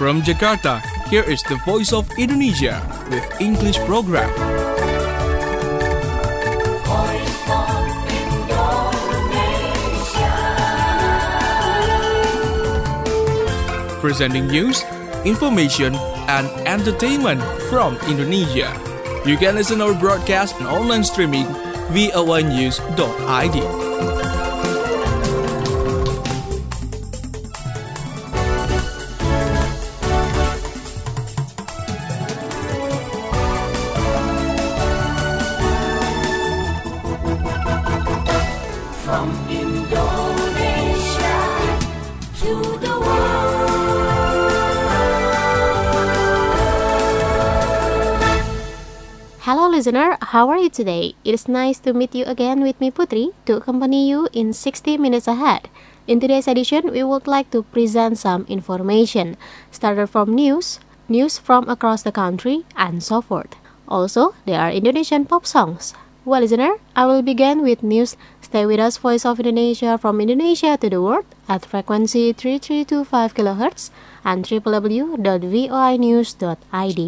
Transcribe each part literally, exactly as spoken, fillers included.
From Jakarta, here is the Voice of Indonesia with English program. Voice of Indonesia. Presenting news, information, and entertainment from Indonesia. You can listen our broadcast and online streaming v o a news dot i d. From Indonesia to the Hello listener, how are you today? It is nice to meet you again with me Putri to accompany you in sixty minutes ahead. In today's edition, we would like to present some information, started from news, news from across the country, and so forth. Also, there are Indonesian pop songs. Well listener, I will begin with news. Stay with us, Voice of Indonesia from Indonesia to the world at frequency three three two five kilohertz and w w w dot voi news dot i d.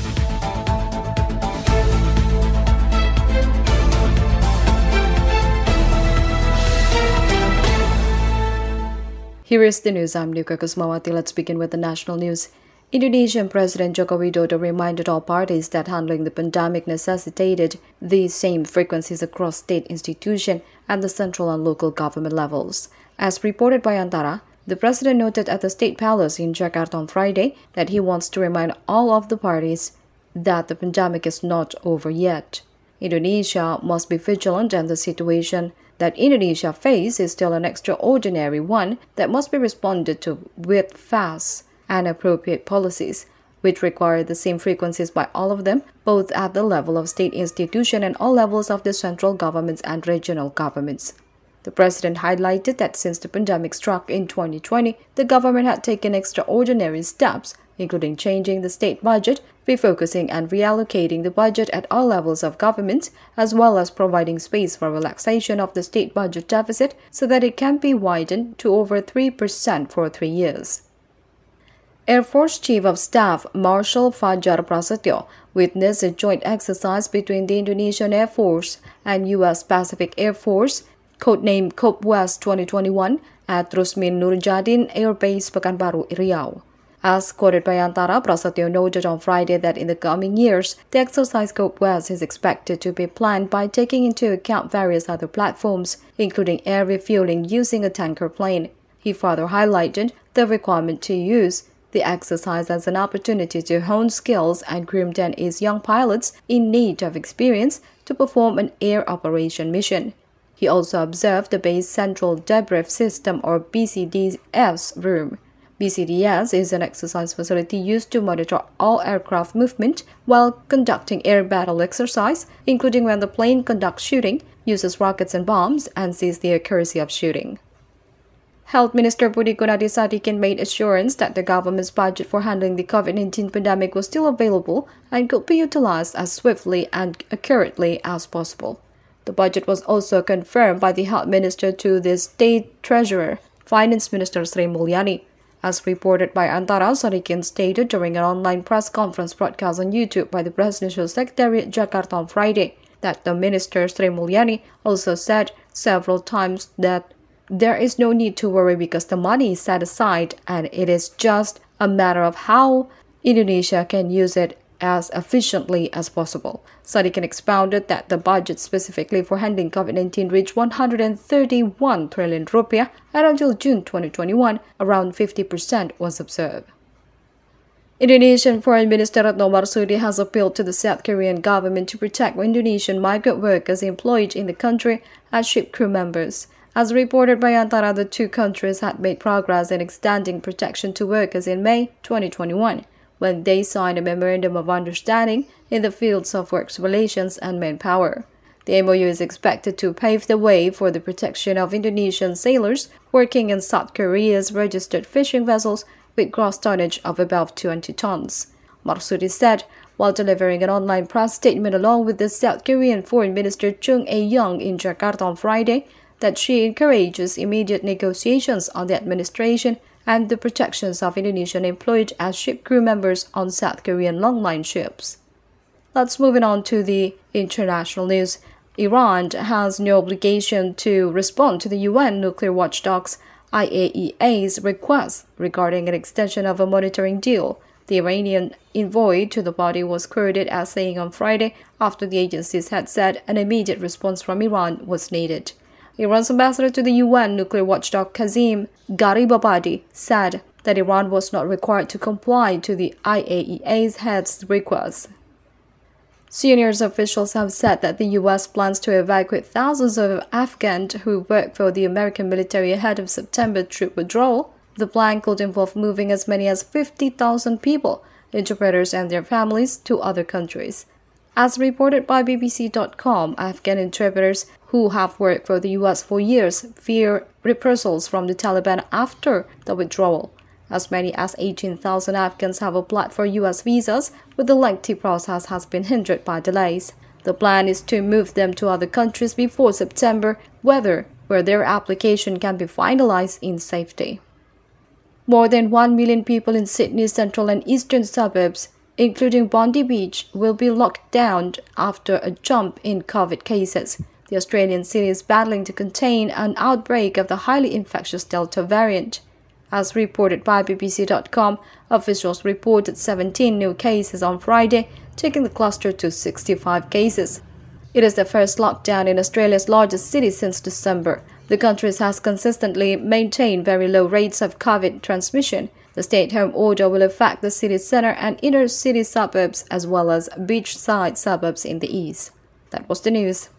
Here is the news. I'm Nuka Kusmawati. Let's begin with the national news. Indonesian President Joko Widodo reminded all parties that handling the pandemic necessitated the same frequencies across state institutions and the central and local government levels. As reported by Antara, the president noted at the State Palace in Jakarta on Friday that he wants to remind all of the parties that the pandemic is not over yet. Indonesia must be vigilant, and the situation that Indonesia faces is still an extraordinary one that must be responded to with fast and appropriate policies, which require the same frequencies by all of them, both at the level of state institution and all levels of the central governments and regional governments. The president highlighted that since the pandemic struck in twenty twenty, the government had taken extraordinary steps, including changing the state budget, refocusing and reallocating the budget at all levels of government, as well as providing space for relaxation of the state budget deficit so that it can be widened to over three percent for three years. Air Force Chief of Staff Marshal Fajar Prasetyo witnessed a joint exercise between the Indonesian Air Force and U S Pacific Air Force, codenamed COPE West twenty twenty-one, at Rusmin Nurjadin Air Base Pekanbaru, Riau. As quoted by Antara, Prasetyo noted on Friday that in the coming years, the exercise COPE West is expected to be planned by taking into account various other platforms, including air refueling using a tanker plane. He further highlighted the requirement to use the exercise as an opportunity to hone skills and groom and ease young pilots in need of experience to perform an air operation mission. He also observed the base Central Debrief System, or B C D S room. B C D S is an exercise facility used to monitor all aircraft movement while conducting air battle exercise, including when the plane conducts shooting, uses rockets and bombs, and sees the accuracy of shooting. Health Minister Budi Gunadi Sadikin made assurance that the government's budget for handling the COVID nineteen pandemic was still available and could be utilized as swiftly and accurately as possible. The budget was also confirmed by the Health Minister to the State Treasurer, Finance Minister Sri Mulyani. As reported by Antara, Sadikin stated during an online press conference broadcast on YouTube by the Presidential Secretariat Jakarta on Friday that the Minister Sri Mulyani also said several times that there is no need to worry because the money is set aside and it is just a matter of how Indonesia can use it as efficiently as possible. Sadikin expounded that the budget specifically for handling COVID nineteen reached one hundred thirty-one trillion rupiah, and until June twenty twenty-one, around fifty percent was observed. Indonesian Foreign Minister Retno Marsudi has appealed to the South Korean government to protect Indonesian migrant workers employed in the country as ship crew members. As reported by Antara, the two countries had made progress in extending protection to workers in May twenty twenty-one, when they signed a Memorandum of Understanding in the fields of works relations and manpower. The M O U is expected to pave the way for the protection of Indonesian sailors working in South Korea's registered fishing vessels with gross tonnage of above twenty tons. Marsudi said, while delivering an online press statement along with the South Korean Foreign Minister Chung A-young in Jakarta on Friday, that she encourages immediate negotiations on the administration and the protections of Indonesian employed as ship crew members on South Korean longline ships. Let's move on to the international news. Iran has no obligation to respond to the U N nuclear watchdog's I A E A's request regarding an extension of a monitoring deal. The Iranian envoy to the body was quoted as saying on Friday, after the agencies had said an immediate response from Iran was needed. Iran's ambassador to the U N nuclear watchdog Kazim Garibabadi said that Iran was not required to comply to the I A E A's head's request. Senior officials have said that the U S plans to evacuate thousands of Afghans who work for the American military ahead of September troop withdrawal. The plan could involve moving as many as fifty thousand people, interpreters and their families, to other countries. As reported by B B C dot com, Afghan interpreters who have worked for the U S for years fear reprisals from the Taliban after the withdrawal. As many as eighteen thousand Afghans have applied for U S visas, but the lengthy process has been hindered by delays. The plan is to move them to other countries before September, whether where their application can be finalized in safety. More than one million people in Sydney's central and eastern suburbs, including Bondi Beach, will be locked down after a jump in COVID cases. The Australian city is battling to contain an outbreak of the highly infectious Delta variant. As reported by B B C dot com, officials reported seventeen new cases on Friday, taking the cluster to sixty-five cases. It is the first lockdown in Australia's largest city since December. The country has consistently maintained very low rates of COVID transmission. The stay-at-home order will affect the city centre and inner city suburbs as well as beachside suburbs in the east. That was the news.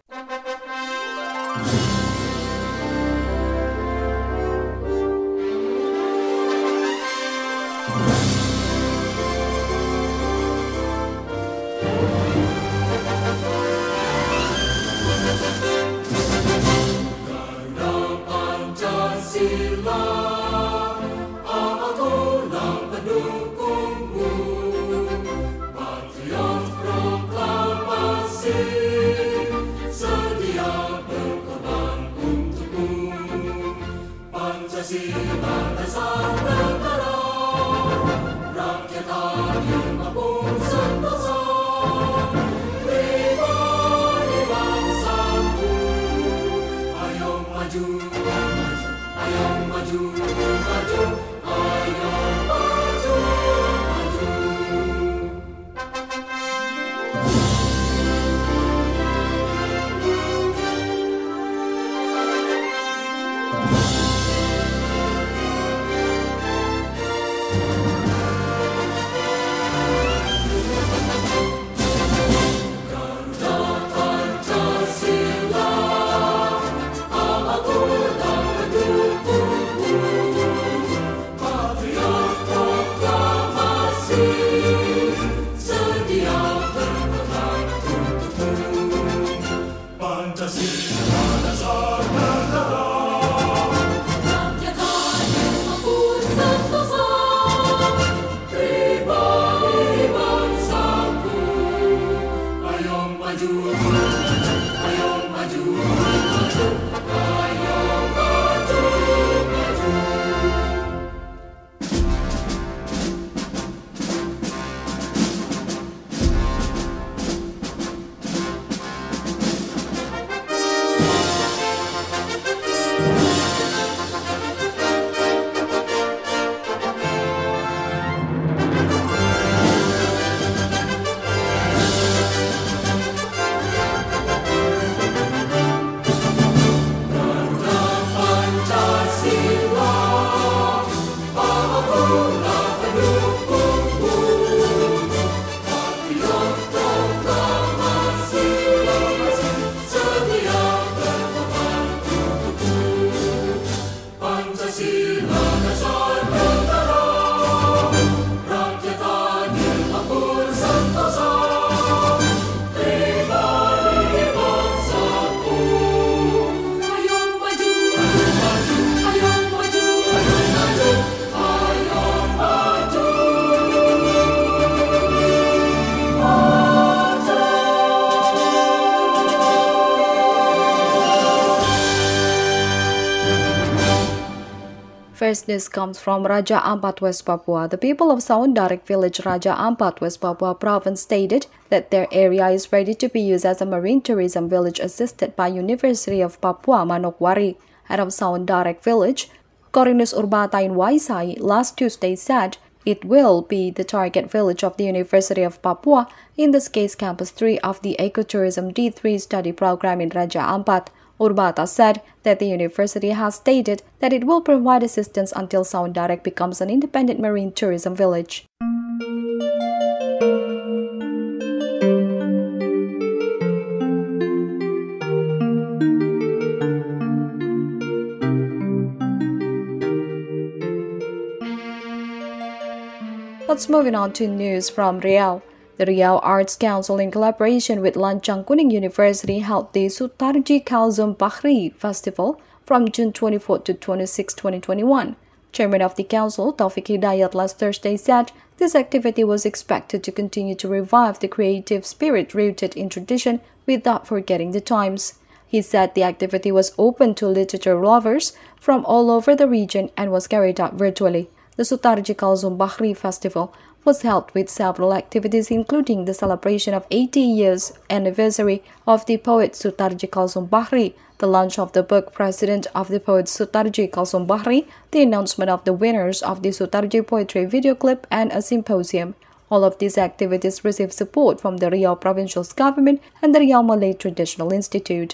first news comes from Raja Ampat, West Papua. The people of Saundarik village, Raja Ampat, West Papua province stated that their area is ready to be used as a marine tourism village assisted by University of Papua Manokwari. Head of Saundarik village, Corinus Urbata in Waisai, last Tuesday said it will be the target village of the University of Papua, in this case Campus three of the Ecotourism D three study program in Raja Ampat. Urbata said that the university has stated that it will provide assistance until Saundarik becomes an independent marine tourism village. Let's move on to news from Riau. The Riau Arts Council, in collaboration with Lancang Kuning University, held the Sutarji Kalzum Bahri Festival from June twenty-fourth to twenty-sixth, twenty twenty-one. Chairman of the council, Taufik Hidayat, last Thursday said this activity was expected to continue to revive the creative spirit rooted in tradition without forgetting the times. He said the activity was open to literature lovers from all over the region and was carried out virtually. The Sutarji Kalzum Bahri Festival was held with several activities, including the celebration of eighty years anniversary of the poet Sutarji Kalzum Bahri, the launch of the book President of the Poets Sutarji Kalzum Bahri, the announcement of the winners of the Sutarji Poetry video clip, and a symposium. All of these activities received support from the Riau Provincial Government and the Riau Malay Traditional Institute.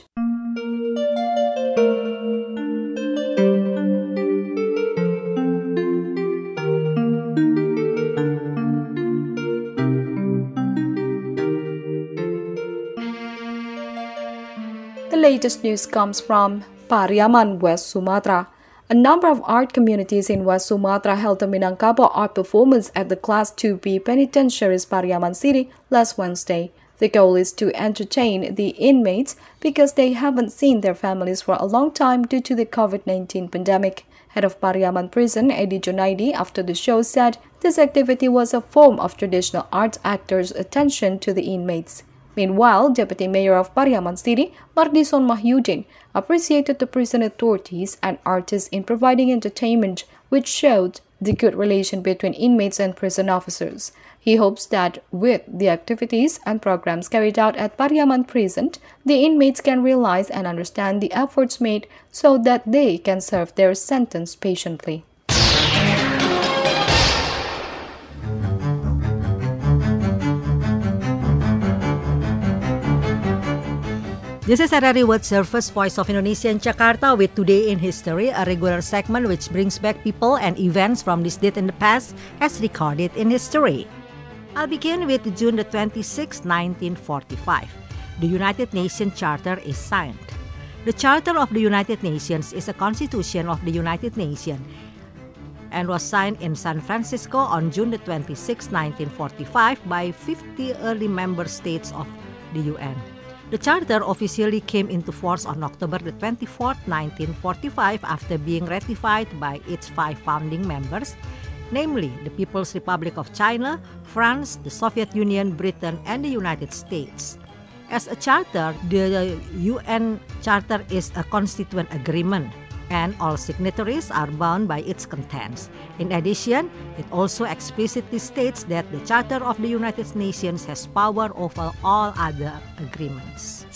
The latest news comes from Pariaman, West Sumatra. A number of art communities in West Sumatra held a Minangkabau art performance at the Class two B Penitentiaries Pariaman City last Wednesday. The goal is to entertain the inmates because they haven't seen their families for a long time due to the COVID nineteen pandemic. Head of Pariaman Prison, Edi Junaidi, after the show said this activity was a form of traditional art actors' attention to the inmates. Meanwhile, Deputy Mayor of Pariaman City, Mardison Mahyudin, appreciated the prison authorities and artists in providing entertainment, which showed the good relation between inmates and prison officers. He hopes that with the activities and programs carried out at Pariaman Prison, the inmates can realize and understand the efforts made so that they can serve their sentence patiently. This is R R I World Service, Voice of Indonesia in Jakarta with Today in History, a regular segment which brings back people and events from this date in the past as recorded in history. I'll begin with June the twenty-sixth, nineteen forty-five. The United Nations Charter is signed. The Charter of the United Nations is a constitution of the United Nations and was signed in San Francisco on June the twenty-sixth, nineteen forty-five by fifty early member states of the U N. The Charter officially came into force on October the twenty-fourth, nineteen forty-five after being ratified by its five founding members, namely the People's Republic of China, France, the Soviet Union, Britain, and the United States. As a charter, the U N Charter is a constituent agreement, and all signatories are bound by its contents. In addition, it also explicitly states that the Charter of the United Nations has power over all other agreements.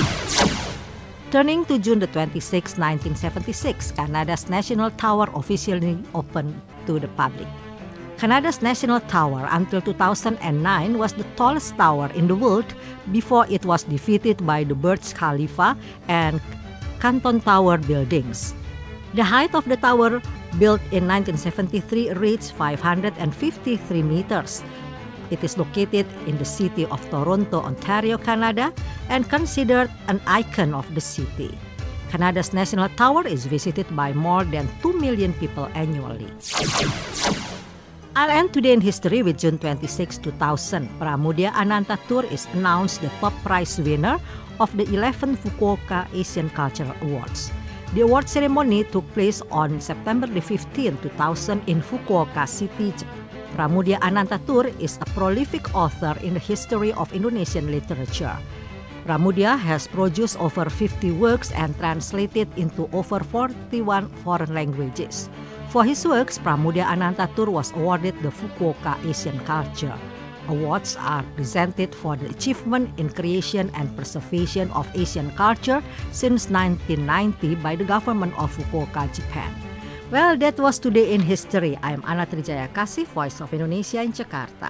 Turning to June the twenty-sixth, nineteen seventy-six, Canada's National Tower officially opened to the public. Canada's National Tower until two thousand nine was the tallest tower in the world before it was defeated by the Burj Khalifa and Canton Tower buildings. The height of the tower, built in nineteen seventy-three, reached five hundred fifty-three meters. It is located in the city of Toronto, Ontario, Canada, and considered an icon of the city. Canada's National Tower is visited by more than two million people annually. I'll end today in history with June twenty-sixth, two thousand. Pramudia Anantatur is announced the top prize winner of the eleventh Fukuoka Asian Cultural Awards. The award ceremony took place on September the fifteenth, two thousand in Fukuoka City. Pramudia Anantatur is a prolific author in the history of Indonesian literature. Pramudia has produced over fifty works and translated into over forty-one foreign languages. For his works, Pramudia Anantatur was awarded the Fukuoka Asian Culture. Awards are presented for the achievement in creation and preservation of Asian culture since nineteen ninety by the government of Fukuoka, Japan. Well, that was Today in History. I am Ana Trijaya Kasih, Voice of Indonesia in Jakarta.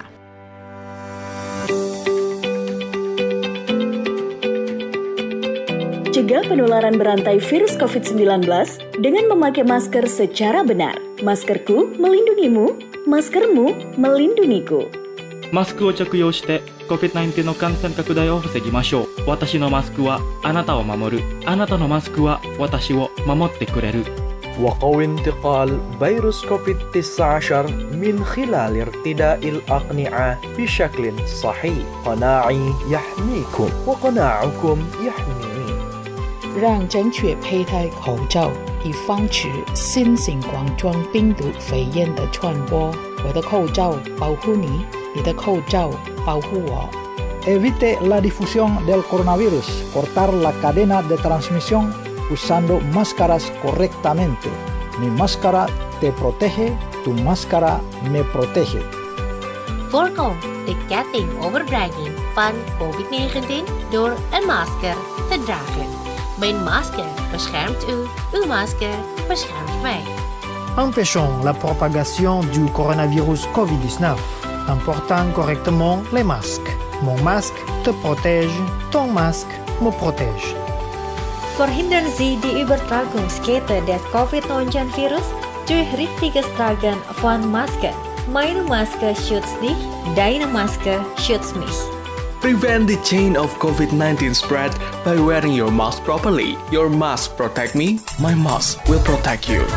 Cegah penularan berantai virus covid sembilan belas dengan memakai masker secara benar. Maskerku melindungimu, maskermu melindungiku. マスクを着用して コビッドナインティーン の感染拡大を防ぎましょう。私のマスクはあなたを守る。あなたのマスクは私を守ってくれる。 وقوي انتقال فيروس كوفيد تسعة عشر من خلال ارتداء الأقنعة بشكل صحيح. قناعي يحميكم وقناعكم يحميني. 让正确佩戴口罩，以防止新型冠状病毒肺炎的传播。我的口罩保护你，你的口罩保护我。 Evite la difusión del coronavirus. Cortar la cadena de transmisión usando máscaras correctamente. Mi máscara te protege, tu máscara me protege. Voorkom de ketting overbrenging van covid negentien door een masker te dragen. Mijn masker beschermt u, uw masker beschermt mij. Empêchons la propagation du coronavirus covid dix-neuf en portant correctement les masques. Mon masque te protège, ton masque me protège. Verhindern Sie die Übertragungskette des covid neunzehn virus durch richtiges Tragen von Masken. Meine Maske schützt dich, deine Maske schützt mich. Prevent the chain of covid nineteen spread by wearing your mask properly. Your mask protect me, my mask will protect you.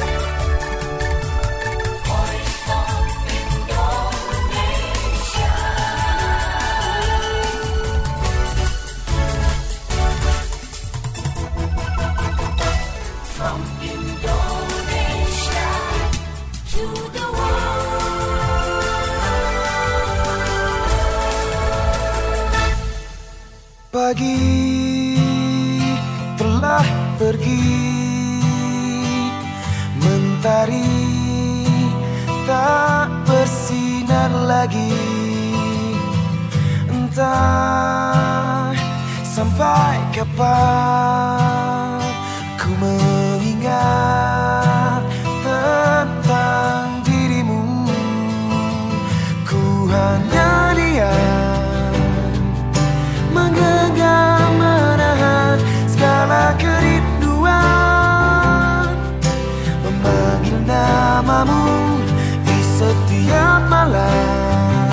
From Indonesia to the world. Pagi telah pergi, mentari tak bersinar lagi. Entah sampai kapan ku mengingat tentang dirimu. Ku hanya diam, menggenggam menahan segala kerinduan, memanggil namamu di setiap malam.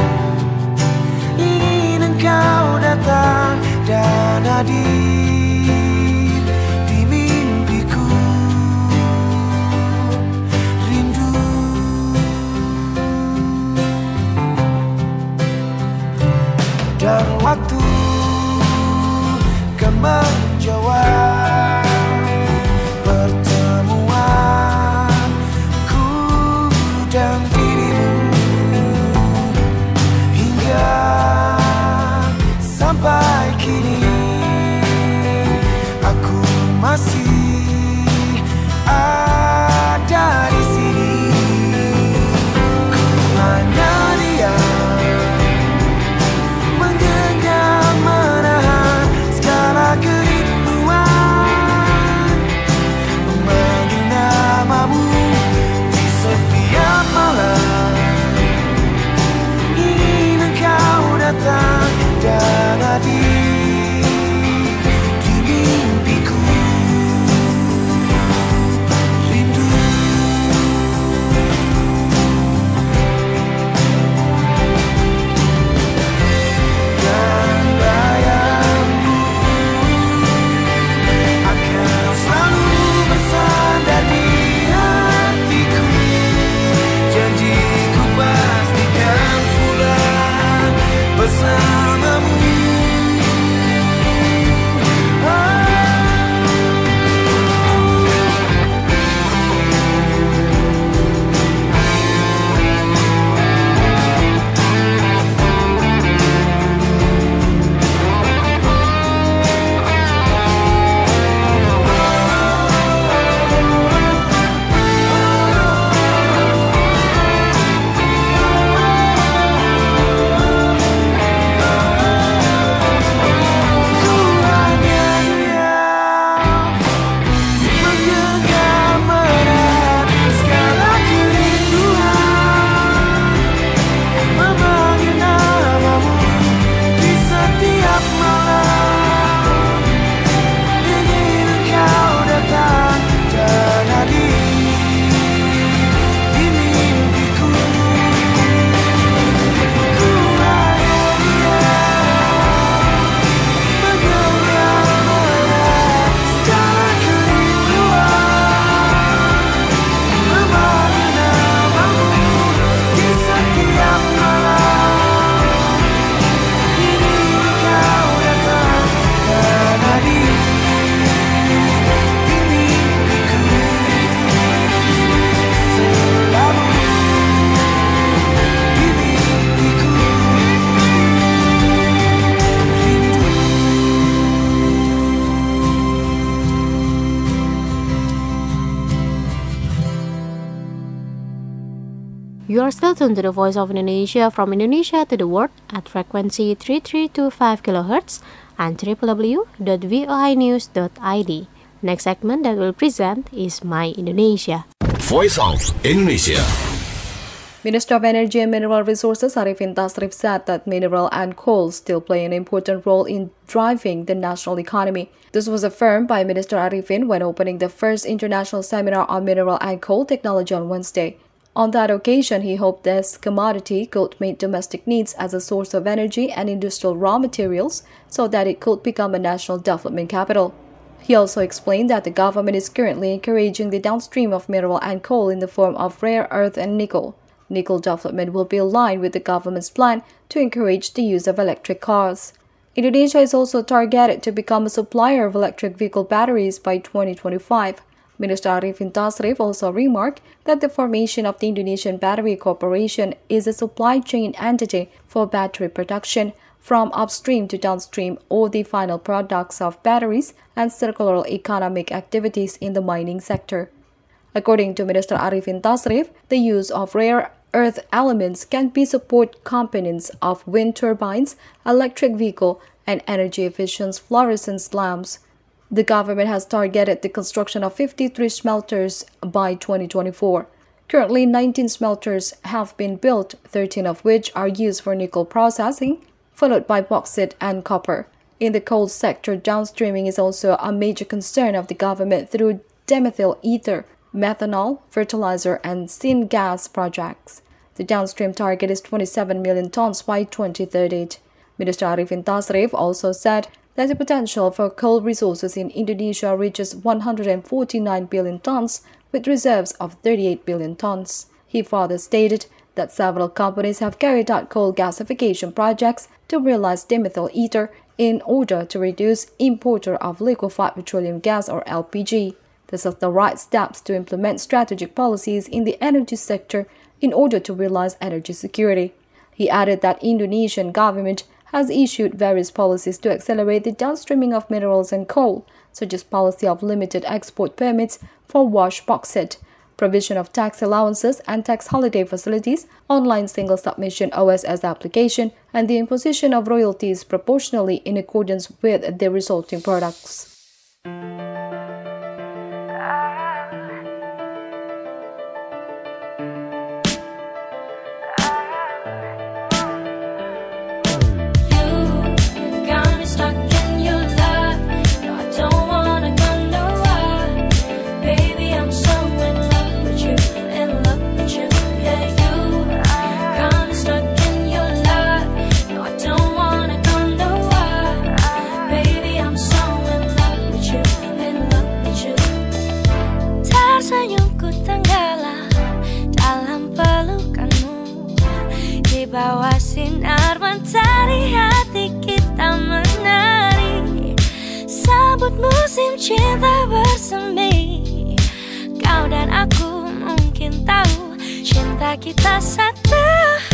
Ingin engkau datang dan hadir di mimpiku. Rindu dan waktu kan menjawab pertemuanku dan dirimu. Hingga sampai kini You are still tuned to the Voice of Indonesia from Indonesia to the world at frequency three three two five kilohertz and w w w dot voi news dot i d. Next segment that we'll present is My Indonesia. Voice of Indonesia. Minister of Energy and Mineral Resources Arifin Tasrif said that mineral and coal still play an important role in driving the national economy. This was affirmed by Minister Arifin when opening the first international seminar on mineral and coal technology on Wednesday. On that occasion, he hoped this commodity could meet domestic needs as a source of energy and industrial raw materials so that it could become a national development capital. He also explained that the government is currently encouraging the downstream of mineral and coal in the form of rare earth and nickel. Nickel development will be aligned with the government's plan to encourage the use of electric cars. Indonesia is also targeted to become a supplier of electric vehicle batteries by twenty twenty-five. Minister Arifin Tasrif also remarked that the formation of the Indonesian Battery Corporation is a supply chain entity for battery production, from upstream to downstream or the final products of batteries and circular economic activities in the mining sector. According to Minister Arifin Tasrif, the use of rare earth elements can be support components of wind turbines, electric vehicle, and energy-efficient fluorescent lamps. The government has targeted the construction of fifty-three smelters by twenty twenty-four. Currently, nineteen smelters have been built, thirteen of which are used for nickel processing, followed by bauxite and copper. In the coal sector, downstreaming is also a major concern of the government through dimethyl ether, methanol, fertilizer, and syngas projects. The downstream target is twenty-seven million tons by twenty thirty. Minister Arifin Tasrif also said that the potential for coal resources in Indonesia reaches one hundred forty-nine billion tons, with reserves of thirty-eight billion tons. He further stated that several companies have carried out coal gasification projects to realize dimethyl ether in order to reduce importer of liquefied petroleum gas or L P G. This is the right steps to implement strategic policies in the energy sector in order to realize energy security. He added that Indonesian government has issued various policies to accelerate the downstreaming of minerals and coal, such as policy of limited export permits for washed bauxite, provision of tax allowances and tax holiday facilities, online single submission O S S application, and the imposition of royalties proportionally in accordance with the resulting products. Bawah sinar mentari hati kita menari, sambut musim cinta bersemi. Kau dan aku mungkin tahu cinta kita satu.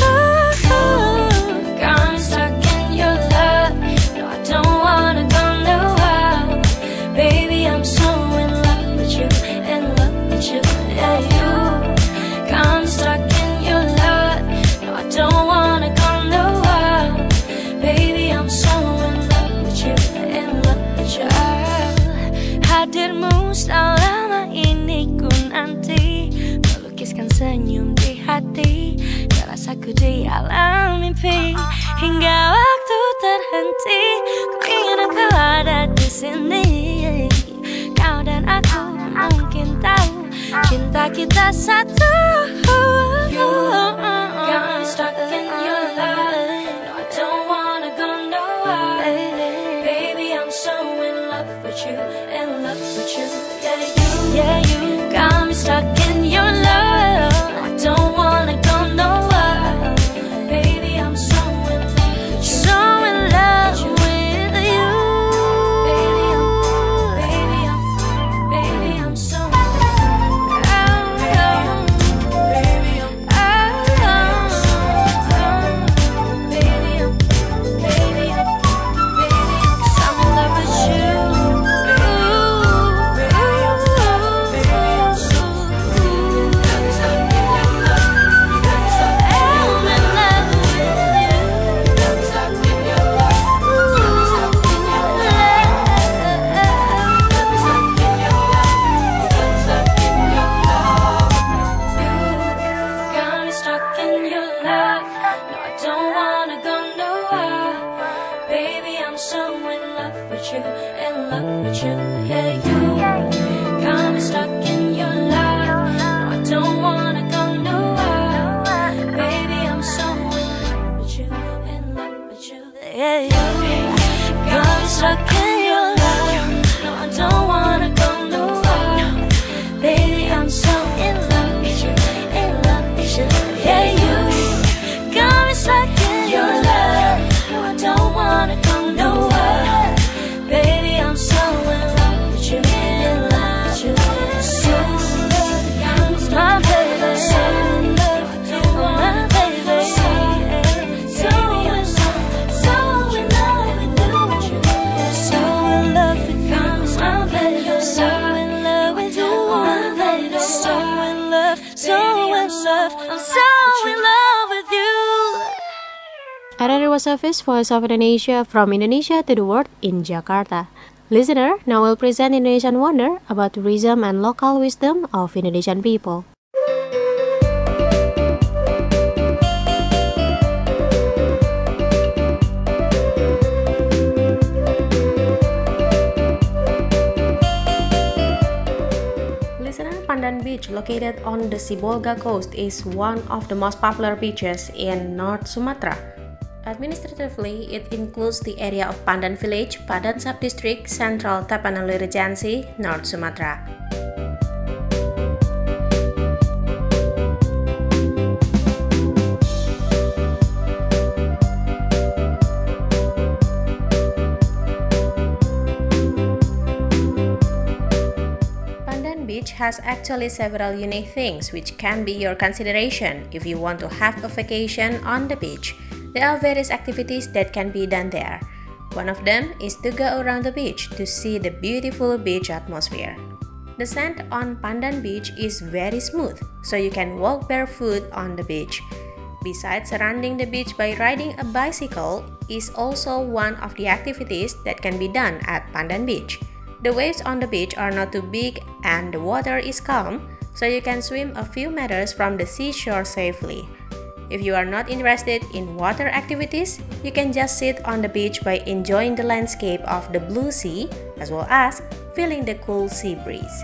Got me stuck in your love, no I don't wanna go nowhere. Baby I'm so in love with you, in love with you, yeah you. Got me stuck in your love, no I don't wanna go nowhere. Baby I'm so in love with you, in love with you. Hadirmu selama ini ku nanti, melukiskan senyum di hati, terasa ku di alam mimpi. Hingga waktu terhenti, ku ingin engkau ada di sini. Kau dan aku mungkin tahu cinta kita satu. Got me stuck in your love, no I don't wanna go nowhere. Baby I'm so in love with you, in love with you, yeah you, yeah you. Got me stuck in your love, I don't wanna go nowhere. Baby I'm so in love, so in love with you. Baby I'm, baby I'm, baby I'm so in love. Baby I'm, baby I'm, baby I'm, baby I'm so in love with you. Baby I'm so in love with you. Yeah, you got me stuck in your life. No, I don't wanna go nowhere. Baby, I'm so in love with you, in love with you. Yeah, you got me stuck in your life. No, I don't wanna go nowhere. Baby, I'm so in love with you, in love with you. Yeah, you got me stuck in your love. No, I don't wanna go nowhere. Baby, I'm so in love with you, in love with you. So in love with you, my baby. So in love with you, my baby. So in love, so in love with you. So in love with you, my baby. So in love with you, my baby. So in love, so in love, I'm so in love with you. R R I World Service, Voice of Indonesia, from Indonesia to the world in Jakarta. Listener, now we'll present Indonesian Wonder about tourism and local wisdom of Indonesian people. Listener, Pandan Beach, located on the Sibolga coast, is one of the most popular beaches in North Sumatra. Administratively, it includes the area of Pandan Village, Pandan Subdistrict, Central Tapanuli Regency, North Sumatra. Pandan Beach has actually several unique things which can be your consideration if you want to have a vacation on the beach. There are various activities that can be done there. One of them is to go around the beach to see the beautiful beach atmosphere. The sand on Pandan Beach is very smooth, so you can walk barefoot on the beach. Besides surrounding the beach by riding a bicycle is also one of the activities that can be done at Pandan Beach. The waves on the beach are not too big and the water is calm, so you can swim a few meters from the seashore safely. If you are not interested in water activities, you can just sit on the beach by enjoying the landscape of the blue sea, as well as feeling the cool sea breeze.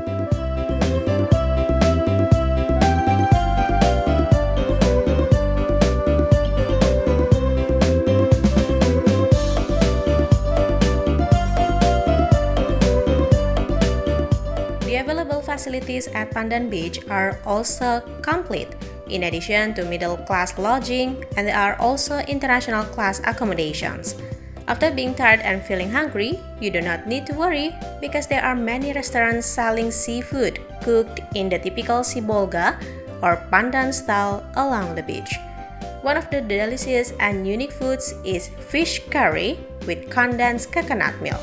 The available facilities at Pandan Beach are also complete. In addition to middle-class lodging, and there are also international class accommodations. After being tired and feeling hungry, you do not need to worry because there are many restaurants selling seafood cooked in the typical Sibolga or Pandan style along the beach. One of the delicious and unique foods is fish curry with condensed coconut milk.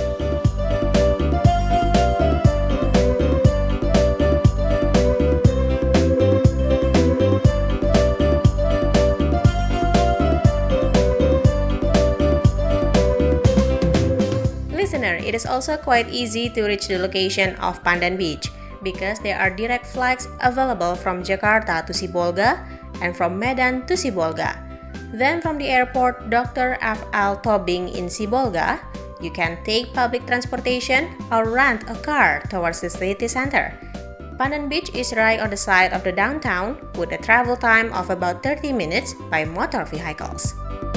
It is also quite easy to reach the location of Pandan Beach because there are direct flights available from Jakarta to Sibolga and from Medan to Sibolga. Then from the airport Doctor F L Tobing in Sibolga, you can take public transportation or rent a car towards the city center. Pandan Beach is right on the side of the downtown with a travel time of about thirty minutes by motor vehicles.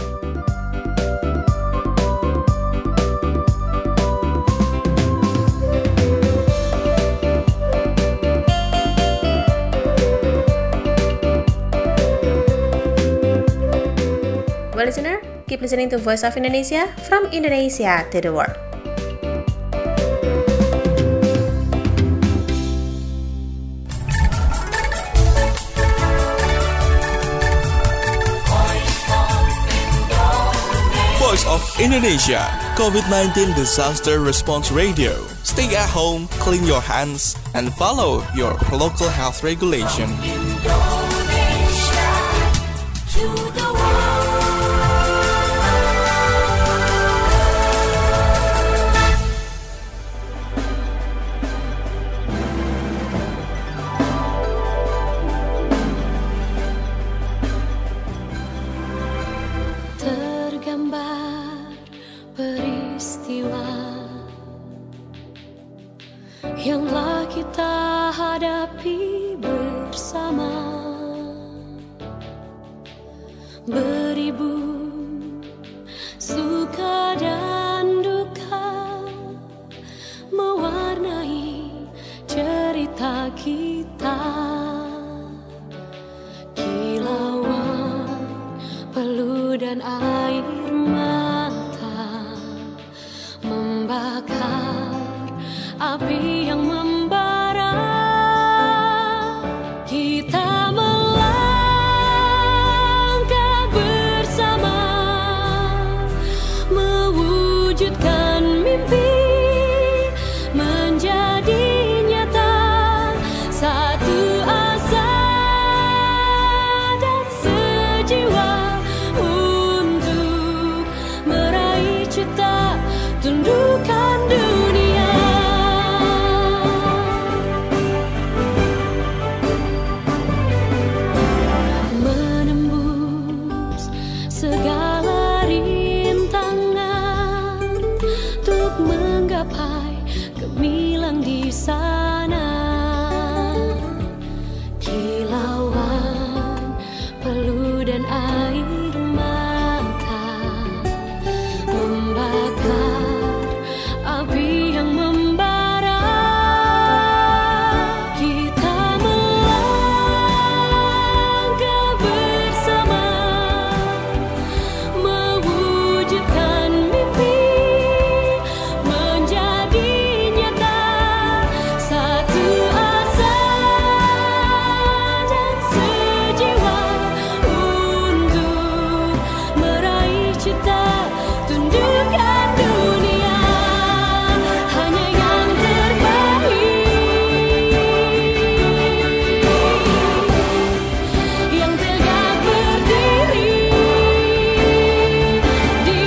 Well, listener, keep listening to Voice of Indonesia, from Indonesia to the world. Voice of Indonesia, COVID nineteen Disaster Response Radio. Stay at home, clean your hands, and follow your local health regulation. Indonesia to the world. Tergambar peristiwa Yang kita hadapi bersama, beribu suka dan duka mewarnai cerita kita. Kilauan peluh dan air mata membakar api yang membara. Kita melangkah bersama, mewujudkan mimpi menjadi nyata. Satu asa dan sejiwa untuk meraih cita, tundukkan dunia. Segala rintangan untuk menggapai gemilang di sana. Kilauan peluh dan air mata membakar api yang membara. Kita melangkah bersama, mewujudkan mimpi menjadi nyata. Satu asa dan sejiwa untuk meraih cita, tundukkan dunia. Hanya yang terbaik, yang tegak berdiri di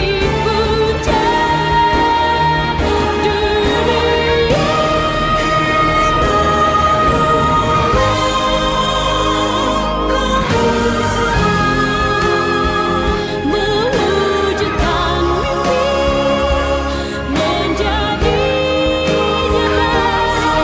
puncak dunia. Mewujudkan mimpi menjadi nyata.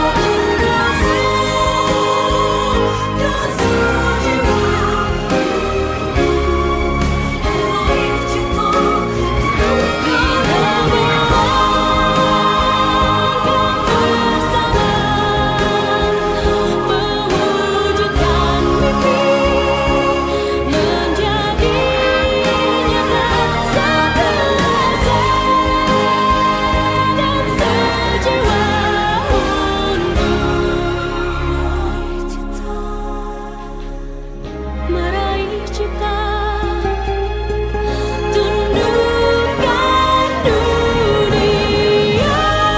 Meraih cita, tundukkan dunia.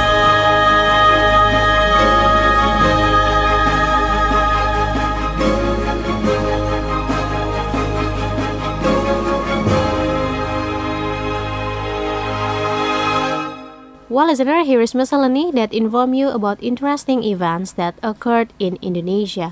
Well, listener, here is miscellany that inform you about interesting events that occurred in Indonesia.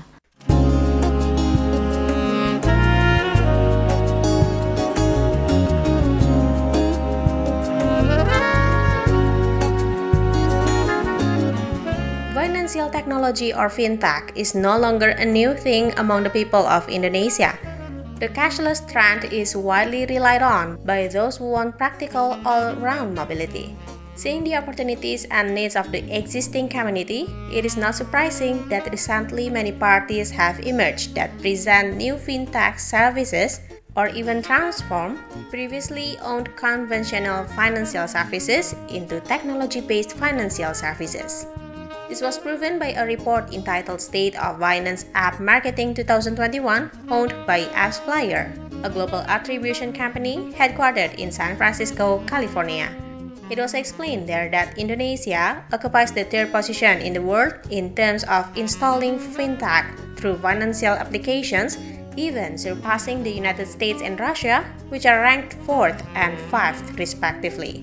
Financial technology or fintech is no longer a new thing among the people of Indonesia. The cashless trend is widely relied on by those who want practical all-round mobility. Seeing the opportunities and needs of the existing community, it is not surprising that recently many parties have emerged that present new fintech services or even transform previously owned conventional financial services into technology-based financial services. This was proven by a report entitled State of Binance App Marketing twenty twenty-one, owned by AppsFlyer, a global attribution company headquartered in San Francisco, California. It was explained there that Indonesia occupies the third position in the world in terms of installing fintech through financial applications, even surpassing the United States and Russia, which are ranked fourth and fifth respectively.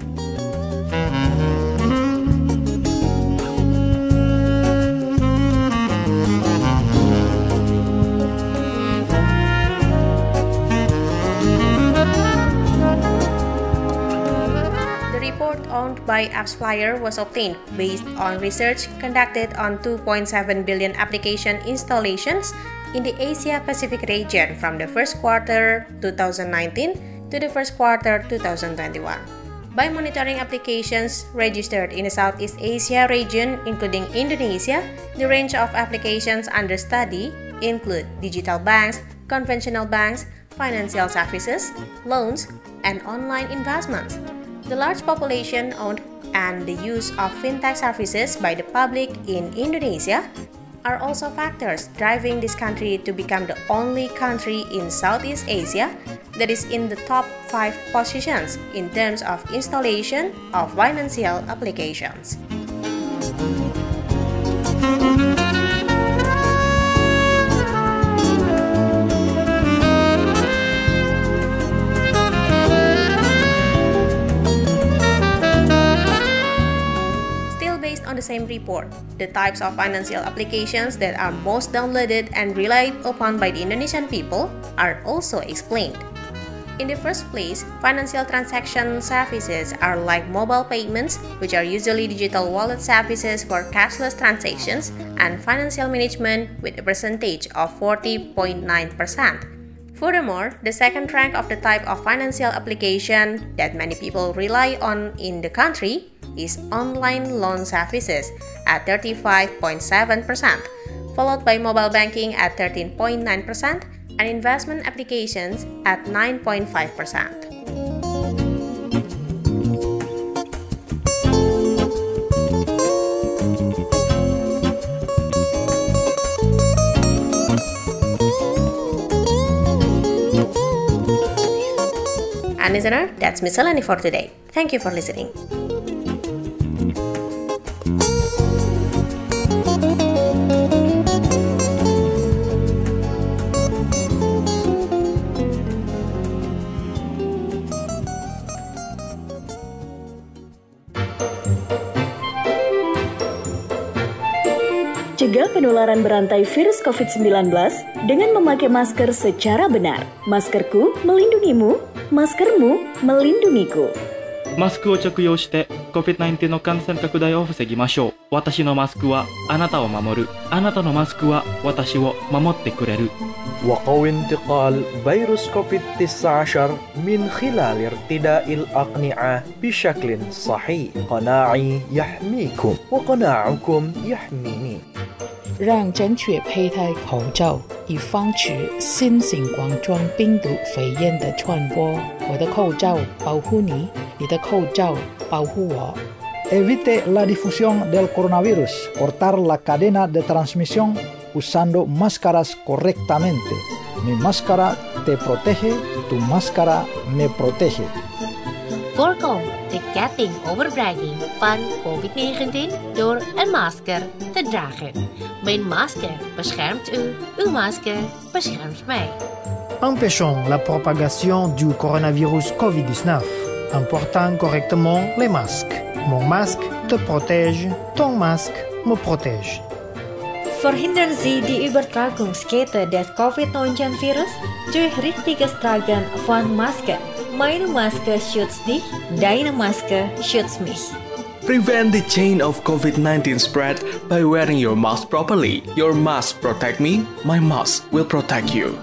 Owned by by AppsFlyer was obtained based on research conducted on two point seven billion application installations in the Asia-Pacific region from the first quarter twenty nineteen to the first quarter twenty twenty-one. By monitoring applications registered in the Southeast Asia region, including Indonesia, the range of applications under study include digital banks, conventional banks, financial services, loans, and online investments. The large population owned and the use of fintech services by the public in Indonesia are also factors driving this country to become the only country in Southeast Asia that is in the top five positions in terms of installation of financial applications. On the same report, the types of financial applications that are most downloaded and relied upon by the Indonesian people are also explained. In the first place, financial transaction services are like mobile payments, which are usually digital wallet services for cashless transactions, and financial management with a percentage of forty point nine percent. Furthermore, the second rank of the type of financial application that many people rely on in the country is online loan services at thirty-five point seven percent, followed by mobile banking at thirteen point nine percent and investment applications at nine point five percent. And listener, that's Miscellany for today. Thank you for listening. Cegah penularan berantai virus covid sembilan belas dengan memakai masker secara benar. Maskerku melindungimu, maskermu melindungiku. マスクを着用して コビッドナインティーン の感染拡大を防ぎましょう。私のマスクはあなたを守る。あなたのマスクは私を守ってくれる。 وقوي انتقال فيروس كوفيد تسعة عشر من خلال ارتداء الأقنعة بشكل صحيح. قناعي يحميكم وقناعكم يحميني. 让正确佩戴口罩，以防止新型冠状病毒肺炎的传播。我的口罩保护你，你的口罩保护我。 Evite la difusión del coronavirus. Cortar la cadena de transmisión usando máscaras correctamente. Mi máscara te protege, tu máscara me protege. Voorkom de ketting overbrenging van covid negentien door een masker te dragen. Mijn masker beschermt u, uw masker beschermt mij. Empêchons la propagation du coronavirus covid dix-neuf en portant correctement les masques. Mon masque te protège, ton masque me protège. Verhindern Sie die Übertragungskette des covid neunzehn Virus durch richtiges Tragen von Masken. Meine Maske schützt dich, deine Maske schützt mich. Prevent the chain of covid nineteen spread by wearing your mask properly. Your mask protect me, my mask will protect you.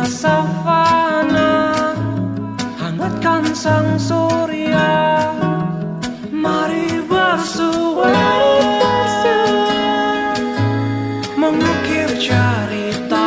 savana, hangatkan sang surya. Mari bersua mengukir cerita.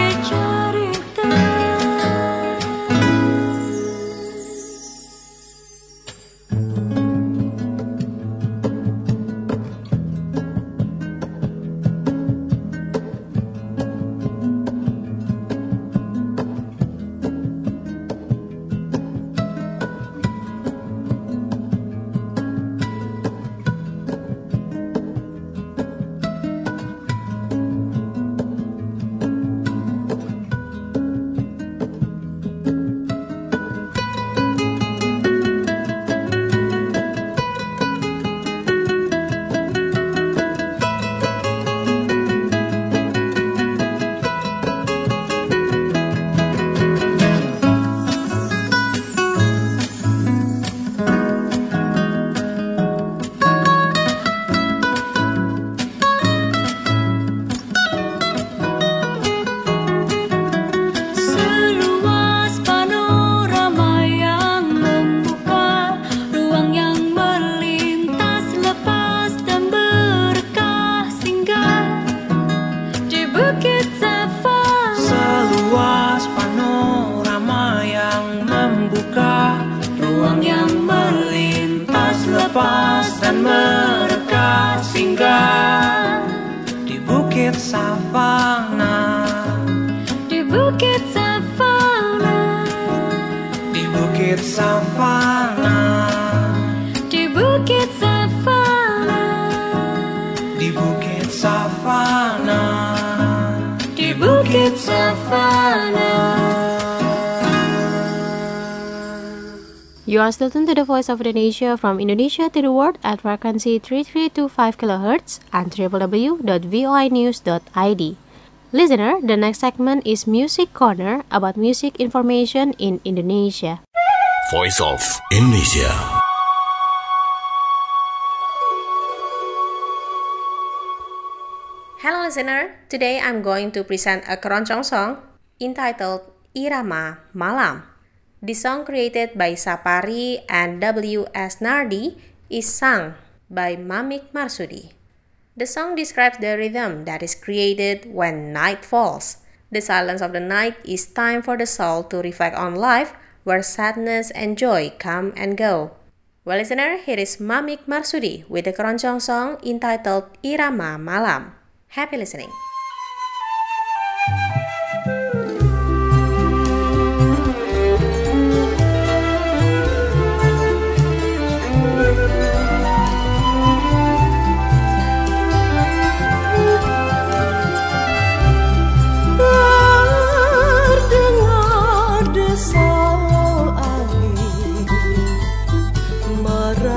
Lepas dan mereka singgah di bukit savana, di bukit savana, di bukit savana, di bukit savana, di bukit savana, di bukit savana. You are still tuned to the Voice of Indonesia from Indonesia to the world at frequency three three two five kilohertz and w w w dot voi news dot i d. Listener, the next segment is Music Corner about music information in Indonesia. Voice of Indonesia. Hello listener, today I'm going to present a keroncong song entitled Irama Malam. The song created by Sapari and W S Nardi is sung by Mamik Marsudi. The song describes the rhythm that is created when night falls. The silence of the night is time for the soul to reflect on life, where sadness and joy come and go. Well listener, here is Mamik Marsudi with the keroncong song entitled Irama Malam. Happy listening.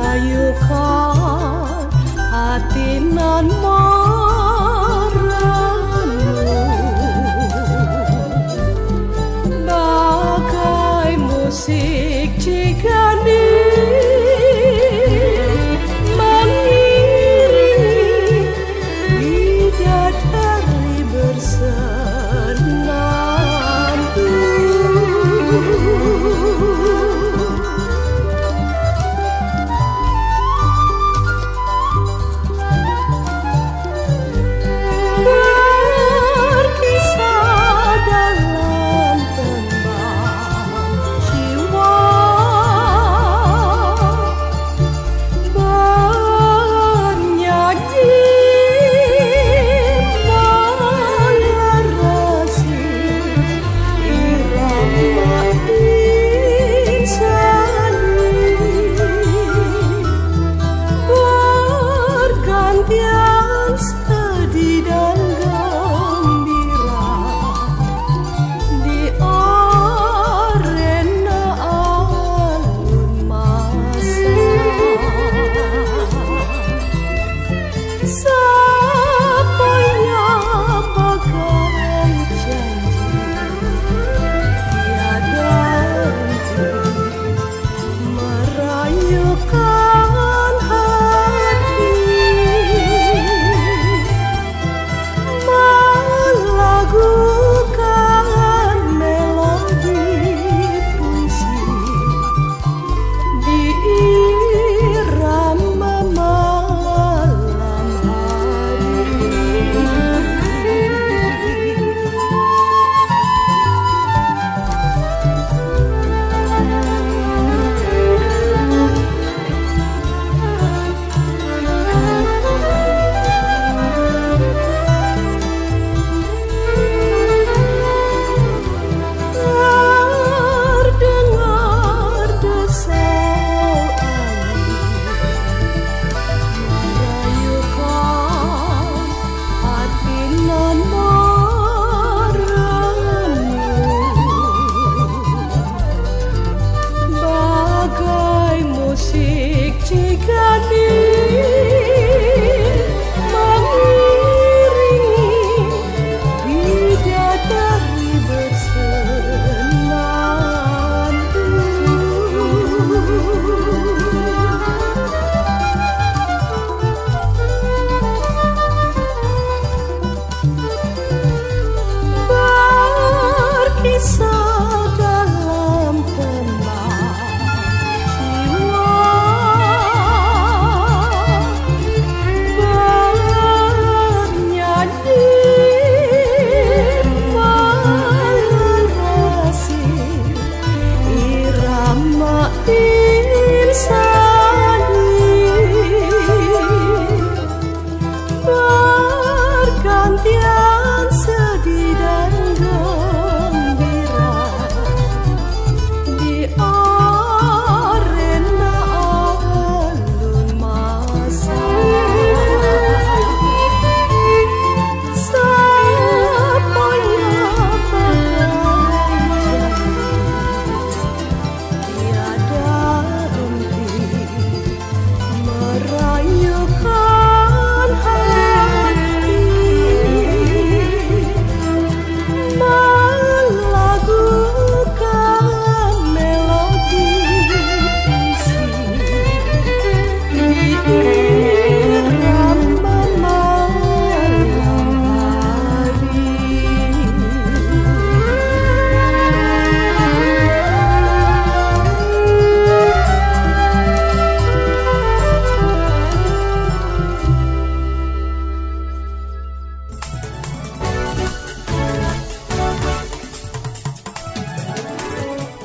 Merayukan hati nan marah.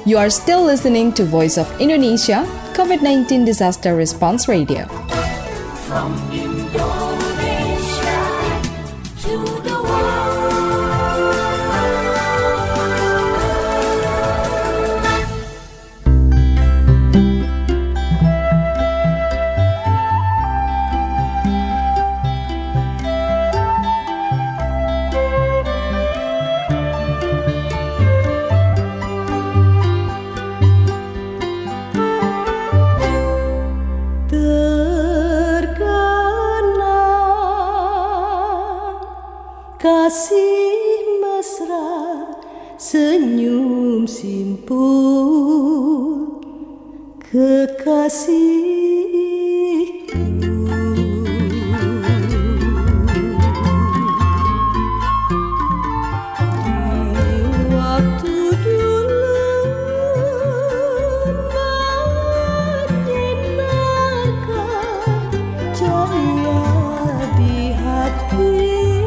You are still listening to Voice of Indonesia, COVID nineteen Disaster Response Radio. From Indonesia to the kasih mesra, senyum simpul, kekasihku. Di waktu dulu menyinarkan cahaya di hati.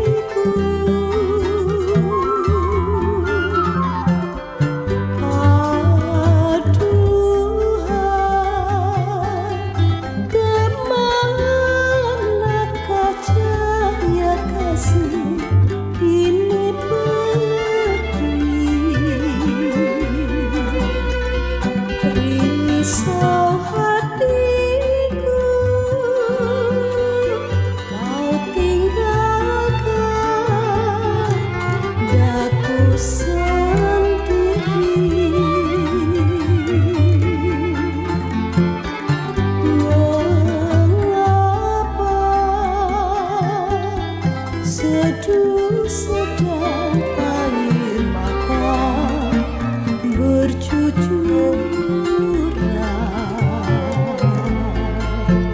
Seduh sedang air mata bercucuran,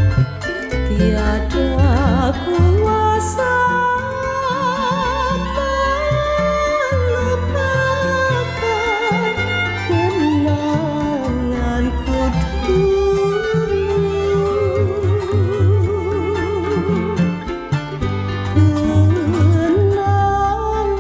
tiada kuasa melupakan kenanganku dulu. Kenangan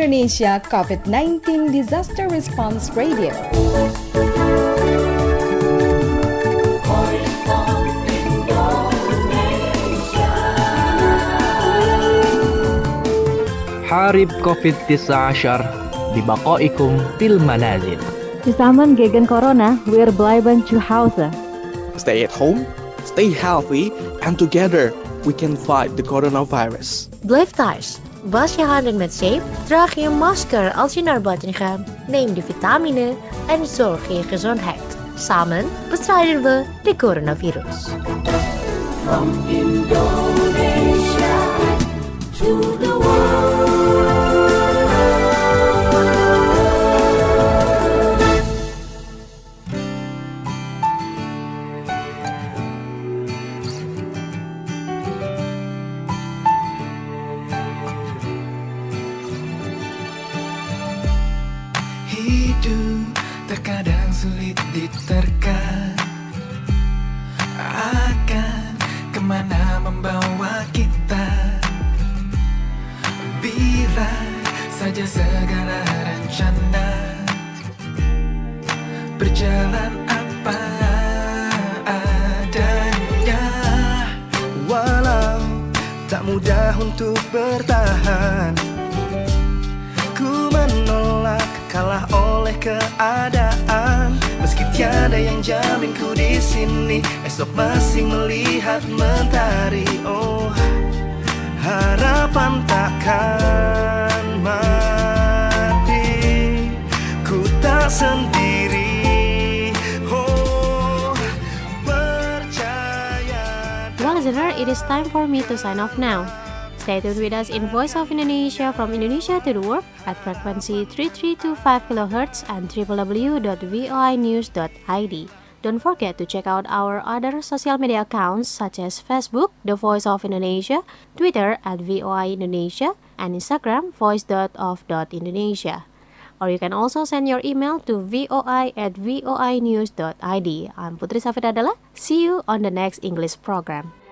Indonesia COVID nineteen Disaster Response Radio. حارب كوفيد تسعة عشر ببقائكم في المنازل. Zusammen gegen Corona, wir bleiben zu Hause. Stay at home, stay healthy, and together we can fight the coronavirus. Blijf thuis. Was je handen met zeep, draag je een masker als je naar buiten gaat, neem de vitamine en zorg voor je gezondheid. Samen bestrijden we de coronavirus. From Indonesia to the world. Terkadang sulit diterka, akan kemana membawa kita, bila saja segala rencana berjalan apa adanya. Walau tak mudah untuk bertahan, ku menolak kalah oleh keadaan. Meski tiada yang jamin ku di sini, esok masih melihat mentari. Oh, harapan takkan mati, ku tak sendiri. Oh, percaya. Well, listener, it is time for me to sign off now. Stay tuned with us in Voice of Indonesia from Indonesia to the world at frequency three three two five kilohertz and w w w dot v o i news dot i d. Don't forget to check out our other social media accounts such as Facebook, The Voice of Indonesia, Twitter at V O I Indonesia, and Instagram, voice dot of dot indonesia. Or you can also send your email to voi at v o i news dot i d. I'm Putri Safidadala. See you on the next English program.